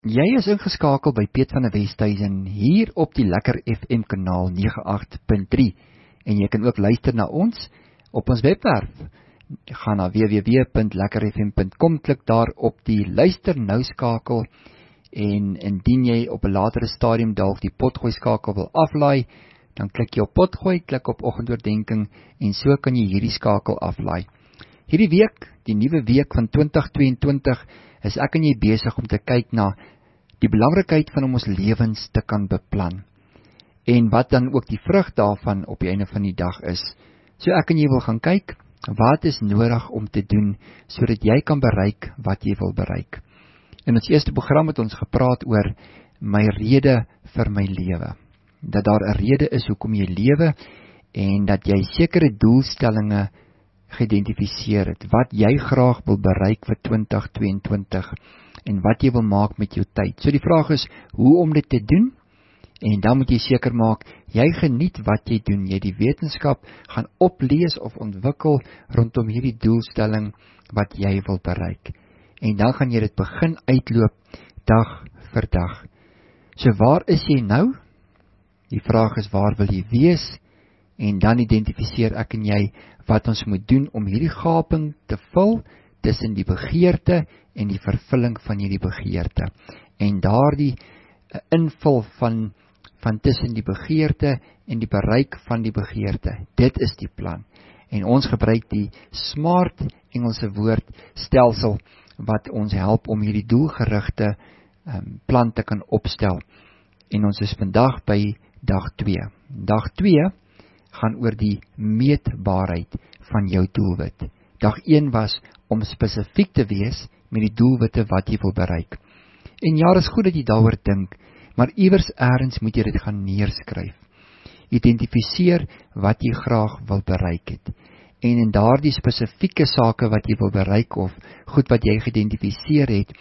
Jy is ingeskakel by Piet van der Westhuizen hier op die Lekker FM kanaal 98.3 en jy kan ook luister na ons op ons webwerf. Ga na www.lekkerfm.com, klik daar op die luister nou skakel en indien jy op 'n latere stadium dalk die potgooi skakel wil aflaai, dan klik jy op potgooi, klik op oggendoordenkings en so kan jy hierdie skakel aflaai. Hierdie week, die nuwe week van 2022, is ek en jy besig om te kyk na die belangrikheid van om ons lewens te kan beplan. En wat dan ook die vrug daarvan op die einde van die dag is. So ek en jy wil gaan kyk, wat is nodig om te doen, sodat jy kan bereik wat jy wil bereik. In ons eerste program het ons gepraat oor my rede vir my lewe. Dat daar 'n rede is hoekom jy lewe, en dat jy sekere doelstellinge geïdentifiseer het, wat jy graag wil bereik vir 2022, en wat jy wil maak met jou tyd. So die vraag is, hoe om dit te doen, en dan moet jy seker maak, jy geniet wat jy doen, jy die wetenskap gaan oplees of ontwikkel rondom hierdie doelstelling wat jy wil bereik. En dan gaan jy dit begin uitloop, dag vir dag. So waar is jy nou? Die vraag is, waar wil jy wees? En dan identifiseer ek en jy wat ons moet doen om hierdie gaping te vul tussen die begeerte en die vervulling van hierdie begeerte. En daardie invul van tussen die begeerte en die bereik van die begeerte. Dit is die plan. En ons gebruik die SMART Engelse woordstelsel wat ons help om hierdie doelgerigte plan te kan opstel. En ons is vandag by dag 2. Dag 2 gaan oor die meetbaarheid van jou doelwit. Dag 1 was om spesifiek te wees met die doelwitte wat jy wil bereik. En ja, is goed dat jy daaroor dink, maar iewers elders moet jy dit gaan neerskryf. Identifiseer wat jy graag wil bereik het. En in daardie spesifieke sake wat jy wil bereik of goed wat jy geïdentifiseer het,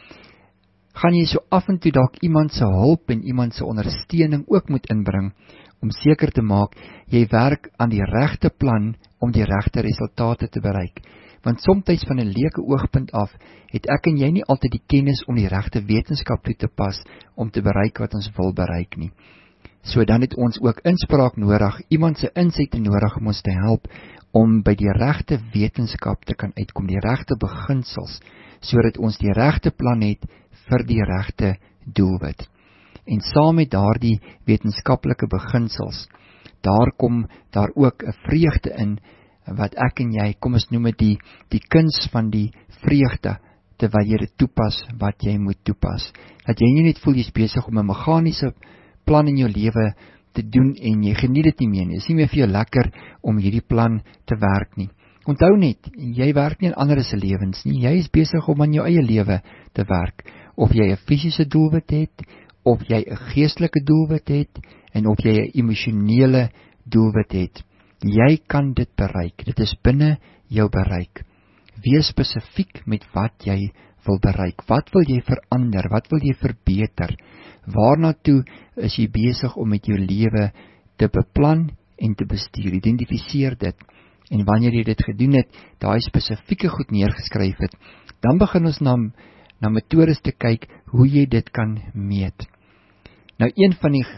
gaan jy so af en toe dalk iemand se hulp en iemand se ondersteuning ook moet inbring, om seker te maak, jy werk aan die regte plan om die regte resultate te bereik. Want soms van 'n leuke oogpunt af, het ek en jy nie altyd die kennis om die regte wetenskap toe te pas, om te bereik wat ons wil bereik nie. So dan het ons ook inspraak nodig, iemand se insette nodig om ons te help, om by die regte wetenskap te kan uitkom, die regte beginsels, sodat ons die regte plan het vir die regte doelwit. En saam met daardie wetenskaplike beginsels, daar kom daar ook 'n vreugde in, wat ek en jy, kom ons noem dit die kuns van die vreugde, terwyl jy dit toepas, wat jy moet toepas. Dat jy nie net voel jy is besig om 'n meganiese plan in jou lewe te doen, en jy geniet dit nie meer nie. Dit is nie meer vir jou lekker om hierdie plan te werk nie. Onthou net, jy werk nie in ander se lewens nie, jy is besig om aan jou eie lewe te werk. Of jy 'n fisiese doelwit het, of jy 'n geestelike doelwit het, en of jy 'n emosionele doelwit het. Jy kan dit bereik, dit is binne jou bereik. Wees spesifiek met wat jy wil bereik. Wat wil jy verander, wat wil jy verbeter? Waarna toe is jy besig om met jou lewe te beplan en te bestuur? Identifiseer dit. En wanneer jy dit gedoen het, daai spesifieke goed neergeskryf het, dan begin ons na metodes te kyk, hoe jy dit kan meet. Nou, een van die,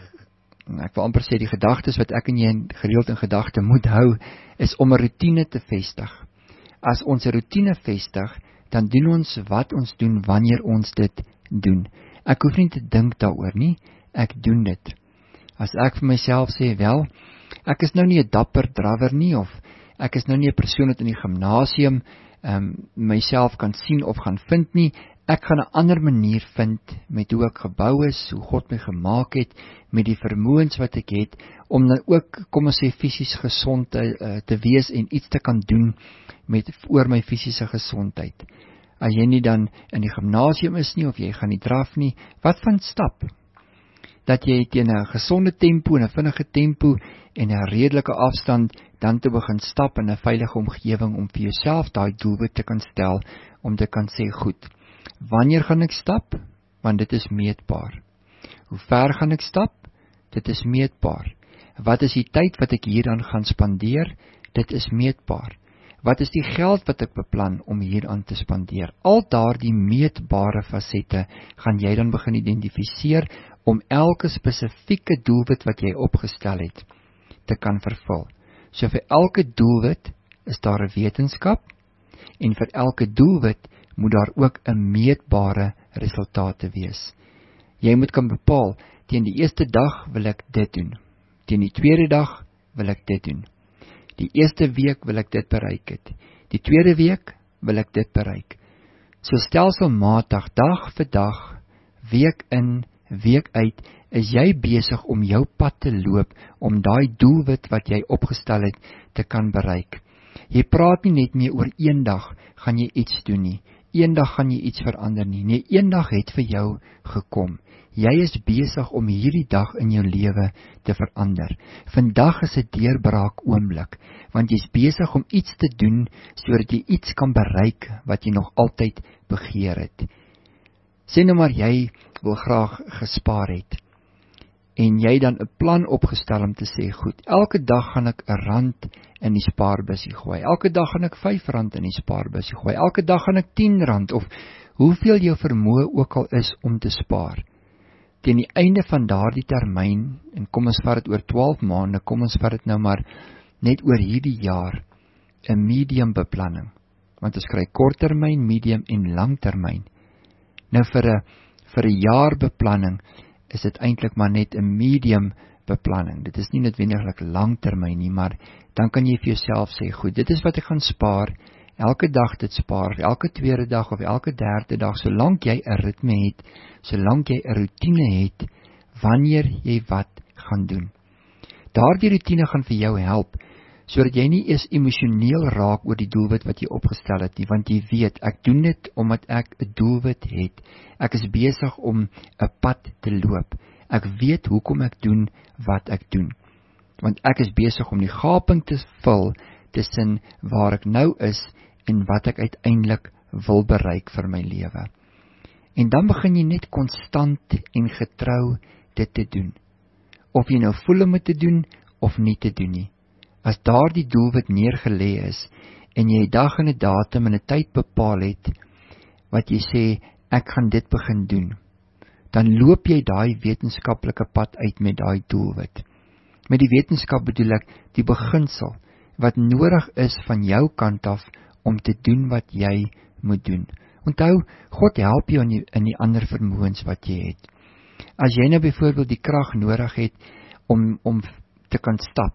ek wil amper sê, die gedagtes wat ek en jy gereeld in gedagte moet hou, is om 'n roetine te vestig. As ons 'n roetine vestig, dan doen ons wat ons doen wanneer ons dit doen. Ek hoef nie te dink daaroor nie, ek doen dit. As ek vir myself sê, wel, ek is nou nie 'n dapper drawer nie, of ek is nou nie 'n persoon wat in die gimnasium myself kan sien of gaan vind nie, ek gaan 'n ander manier vind met hoe ek gebou is, hoe God my gemaak het, met die vermoëns wat ek het, om dan ook, kom ons sê, fisies gesond te wees en iets te kan doen oor my fisiese gesondheid. As jy nie dan in die gimnasium is nie, of jy gaan nie draf nie, wat van stap? Dat jy teen 'n gesonde tempo en 'n vinnige tempo en 'n redelike afstand dan te begin stap in 'n veilige omgewing om vir jouself daai doelwit te kan stel, om te kan sê, goed, wanneer gaan ek stap? Want dit is meetbaar. Hoe ver gaan ek stap? Dit is meetbaar. Wat is die tyd wat ek hieraan gaan spandeer? Dit is meetbaar. Wat is die geld wat ek beplan om hieraan te spandeer? Al daardie meetbare fasette gaan jy dan begin identifiseer om elke spesifieke doelwit wat jy opgestel het te kan vervul. So vir elke doelwit is daar 'n wetenskap en vir elke doelwit moet daar ook 'n meetbare resultate wees. Jy moet kan bepaal, teen die eerste dag wil ek dit doen. Teen die tweede dag wil ek dit doen. Die eerste week wil ek dit bereik het. Die tweede week wil ek dit bereik. So stelselmatig, dag vir dag, week in, week uit, is jy besig om jou pad te loop, om daai doelwit wat jy opgestel het, te kan bereik. Jy praat nie net meer oor een dag, gaan jy iets doen nie. Een dag gaan jy iets verander nie. Nee, een dag het vir jou gekom. Jy is besig om hierdie dag in jou lewe te verander. Vandag is 'n deurbraak oomblik, want jy's besig om iets te doen, sodat jy iets kan bereik wat jy nog altyd begeer het. Sê nou maar jy wil graag gespaar het, en jy dan 'n plan opgestel om te sê, goed, elke dag gaan ek R1 in die spaarbussie gooi, elke dag gaan ek R5 in die spaarbussie gooi, elke dag gaan ek R10, of hoeveel jou vermoë ook al is om te spaar. Teen die einde van daardie termyn, en kom ons vat dit oor 12 maande, kom ons vat dit nou maar net oor hierdie jaar, 'n medium beplanning, want ons kry korttermyn, medium en langtermyn. Nou vir 'n jaar beplanning is dit eintlik maar net 'n medium beplanning. Dit is nie noodwendig langtermyn nie, maar dan kan jy vir jouself sê, goed, dit is wat ek gaan spaar, elke dag dit spaar, elke tweede dag of elke derde dag, solank jy 'n ritme het, solank jy 'n roetine het, wanneer jy wat gaan doen. Daardie roetine gaan vir jou help, sodat jy nie eers emosioneel raak oor die doelwit wat jy opgestel het nie, want jy weet, ek doen dit omdat ek 'n doelwit het. Ek is besig om 'n pad te loop. Ek weet hoekom ek doen wat ek doen. Want ek is besig om die gaping te vul tussen waar ek nou is en wat ek uiteindelik wil bereik vir my lewe. En dan begin jy net konstant en getrou dit te doen. Of jy nou voel om dit te doen of nie te doen nie. As daardie doelwit neergelê is en jy 'n dag en 'n datum en 'n tyd bepaal het wat jy sê ek gaan dit begin doen, dan loop jy daai wetenskaplike pad uit met daai doelwit. Met die wetenskap bedoel ek die beginsel wat nodig is van jou kant af om te doen wat jy moet doen. Onthou, God help jou in die ander vermoëns wat jy het. As jy nou byvoorbeeld die krag nodig het om te kan stap,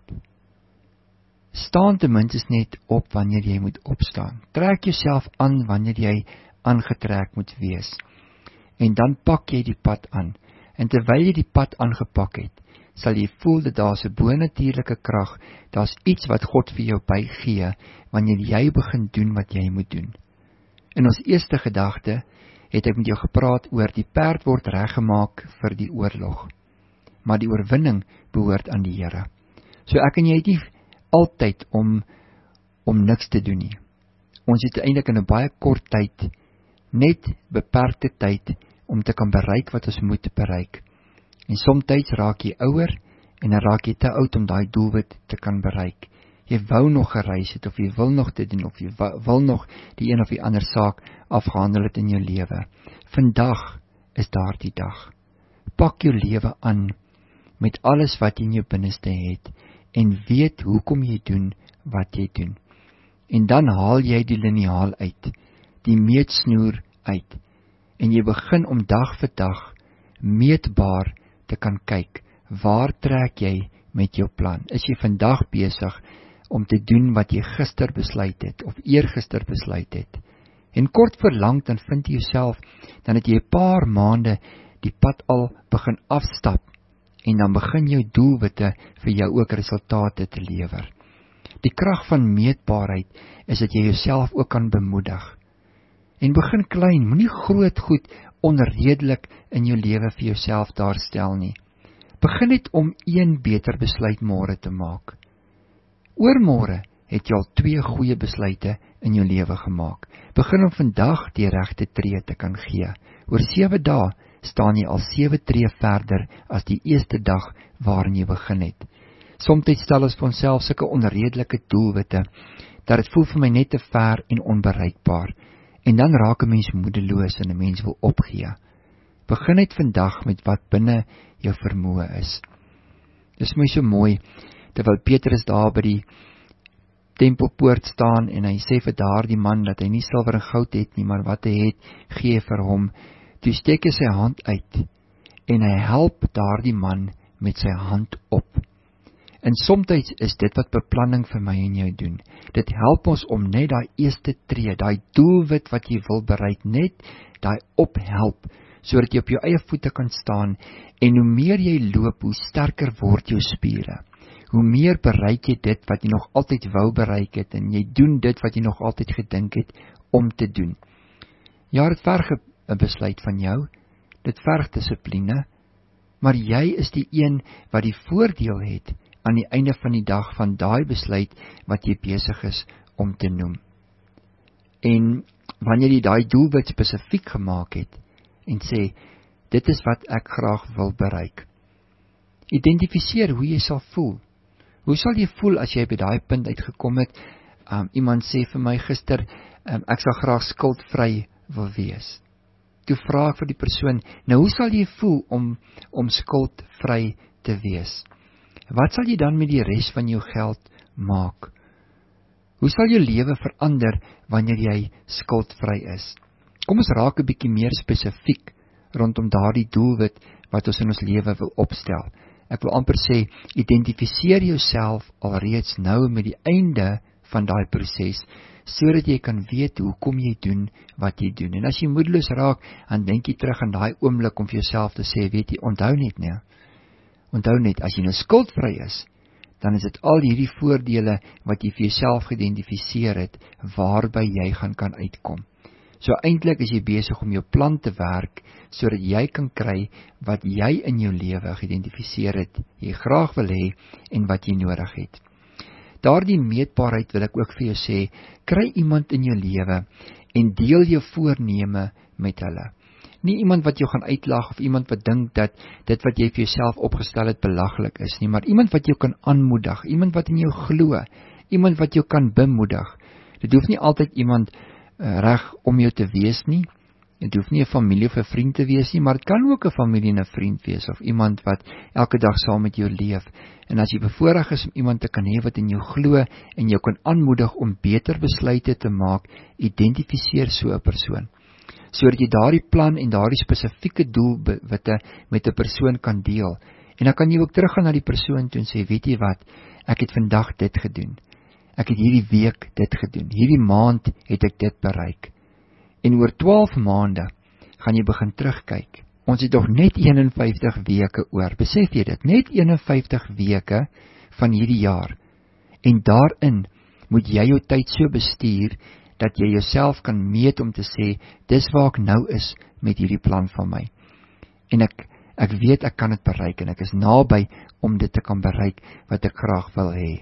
staan ten minste net op wanneer jy moet opstaan. Trek jouself aan wanneer jy aangetrek moet wees. En dan pak jy die pad aan. En terwyl jy die pad aangepak het, sal jy voel dat daar's 'n bonatuurlike krag, daar's iets wat God vir jou bygee, wanneer jy begin doen wat jy moet doen. In ons eerste gedagte het ek met jou gepraat oor die perd word reggemaak vir die oorlog, maar die oorwinning behoort aan die Here. So ek en jy het nie altyd om niks te doen nie. Ons het eintlik in 'n baie kort tyd, net beperkte tyd, om te kan bereik wat ons moet bereik. En somtyds raak jy ouer, en dan raak jy te oud om daai doelwit te kan bereik. Jy wou nog gereis het, of jy wil nog dit doen, of jy wil nog die een of die ander saak afgehandel het in jou lewe. Vandag is daardie dag. Pak jou lewe aan, met alles wat jy in jou binneste het, en weet hoekom jy doen wat jy doen. En dan haal jy die liniaal uit, die meetsnoer uit, en jy begin om dag vir dag meetbaar te kan kyk, waar trek jy met jou plan? Is jy vandag besig om te doen wat jy gister besluit het, of eergister besluit het? En kort voor lank, dan vind jy jouself, dan het jy 'n paar maande die pad al begin afstap, en dan begin jou doelwitte vir jou ook resultate te lewer. Die krag van meetbaarheid is dat jy jouself ook kan bemoedig. En begin klein, moenie groot goed onredelik in jou lewe vir jouself daar stel nie. Begin net om een beter besluit môre te maak. Oormôre het jy al 2 goeie besluite in jou lewe gemaak. Begin om vandag die regte tree te kan gee. Oor 7 dae staan jy al 7 tree verder as die eerste dag waarin jy begin het. Somstyds stel ons vir onsself sulke onredelike doelwitte, dat dit voel vir my net te ver en onbereikbaar. En dan raak 'n mens moedeloos en 'n mens wil opgee. Begin net vandag met wat binne jou vermoë is. Dis my so mooi, terwyl Petrus daar by die tempelpoort staan en hy sê vir daardie man dat hy nie silwer en goud het nie, maar wat hy het, gee vir hom. Toe steek hy sy hand uit en hy help daardie man met sy hand op. En soms is dit wat beplanning vir my en jou doen. Dit help ons om net daai eerste tree, daai doelwit wat jy wil bereik, net daai ophelp, sodat jy op jou eie voete kan staan, en hoe meer jy loop, hoe sterker word jou spiere. Hoe meer bereik jy dit wat jy nog altyd wou bereik het, en jy doen dit wat jy nog altyd gedink het om te doen. Ja, dit verg 'n besluit van jou, dit verg dissipline, maar jy is die een wat die voordeel het aan die einde van die dag van daai besluit wat jy besig is om te noem. En wanneer jy daai doelwit spesifiek gemaak het en sê, dit is wat ek graag wil bereik. Identifiseer hoe jy sal voel. Hoe sal jy voel as jy by daai punt uitgekom het? Iemand sê vir my gister, ek sal graag skuldvry wil wees. Toe vra ek vir die persoon, nou hoe sal jy voel om skuldvry te wees? Wat sal jy dan met die res van jou geld maak? Hoe sal jou lewe verander wanneer jy skuldvry is? Kom ons raak 'n bietjie meer spesifiek rondom daardie doelwit wat ons in ons lewe wil opstel. Ek wil amper sê, identifiseer jouself alreeds nou met die einde van daai proses, sodat jy kan weet hoe kom jy doen wat jy doen. En as jy moedeloos raak, dan dink jy terug aan daai oomblik om vir jouself te sê, weet jy, onthou net, as jy nou skuldvry is, dan is dit al hierdie voordele wat jy vir jouself geïdentifiseer het, waarby jy kan uitkom. So eintlik is jy besig om jou plan te werk, sodat jy kan kry wat jy in jou lewe geïdentifiseer het, jy graag wil hê en wat jy nodig het. Daardie meetbaarheid wil ek ook vir jou sê, kry iemand in jou lewe en deel jou voorneme met hulle. Nie iemand wat jou gaan uitlag of iemand wat dink dat dit wat jy vir jouself opgestel het belaglik is nie, maar iemand wat jou kan aanmoedig, iemand wat in jou glo, iemand wat jou kan bemoedig. Dit hoef nie altyd iemand reg om jou te wees nie. Dit hoef nie 'n familie of 'n vriend te wees nie, maar dit kan ook 'n familie en 'n vriend wees, of iemand wat elke dag saam met jou leef. En as jy bevoorreg is om iemand te kan hê wat in jou glo en jou kan aanmoedig om beter besluite te maak, identifiseer so 'n persoon, sodat jy daardie plan en daardie spesifieke doelwitte met 'n persoon kan deel. En dan kan jy ook teruggaan na die persoon toe en sê, weet jy wat, ek het vandag dit gedoen. Ek het hierdie week dit gedoen. Hierdie maand het ek dit bereik. En oor 12 maande gaan jy begin terugkyk. Ons het nog net 51 weke oor. Besef jy dit? Net 51 weke van hierdie jaar. En daarin moet jy jou tyd so bestuur dat jy jouself kan meet om te sê, dis waar ek nou is met hierdie plan van my. En ek weet ek kan dit bereik en ek is naby om dit te kan bereik wat ek graag wil hê.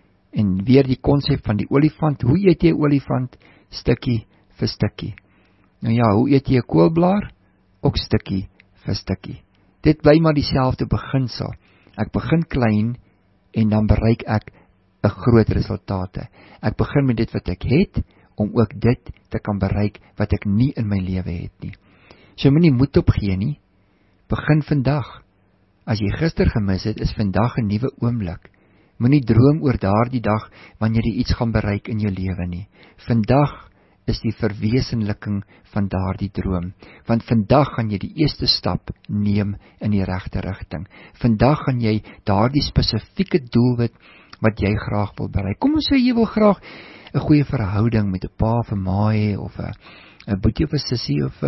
En weer die konsep van die olifant, hoe eet jy 'n olifant? Stukkie vir stukkie. Nou ja, hoe eet jy 'n koolblaar? Ook stukkie vir stukkie. Dit bly maar dieselfde beginsel. Ek begin klein en dan bereik ek 'n groot resultate. Ek begin met dit wat ek het, om ook dit te kan bereik wat ek nie in my lewe het nie. So moenie moed opgee nie. Begin vandag. As jy gister gemis het, is vandag 'n nuwe oomblik. Moenie droom oor daardie dag wanneer jy iets gaan bereik in jou lewe nie. Vandag is die verwesenliking van daardie droom, want vandag gaan jy die eerste stap neem in die regte rigting. Vandag gaan jy daardie spesifieke doelwit wat jy graag wil bereik. Kom ons sê jy wil graag 'n goeie verhouding met 'n pa of 'n ma hê, of 'n boetie of 'n sussie, of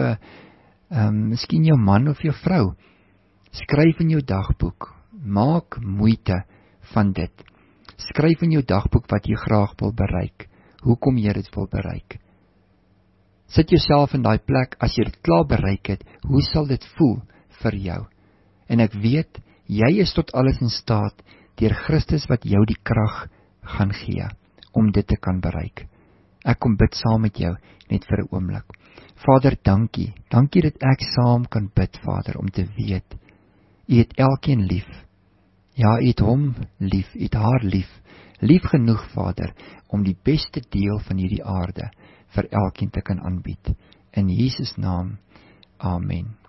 miskien jou man of jou vrou. Skryf in jou dagboek, maak moeite van dit. Skryf in jou dagboek wat jy graag wil bereik, hoekom jy dit wil bereik. Sit jouself in daai plek, as jy dit klaar bereik het, hoe sal dit voel vir jou? En ek weet, jy is tot alles in staat, deur Christus wat jou die krag gaan gee, om dit te kan bereik. Ek kom bid saam met jou, net vir 'n oomblik. Vader, dankie dat ek saam kan bid, Vader, om te weet, U het elkeen lief. Ja, U het hom lief, U het haar lief, lief genoeg, Vader, om die beste deel van hierdie aarde vir elkeen te kan aanbied. In Jesus naam, amen.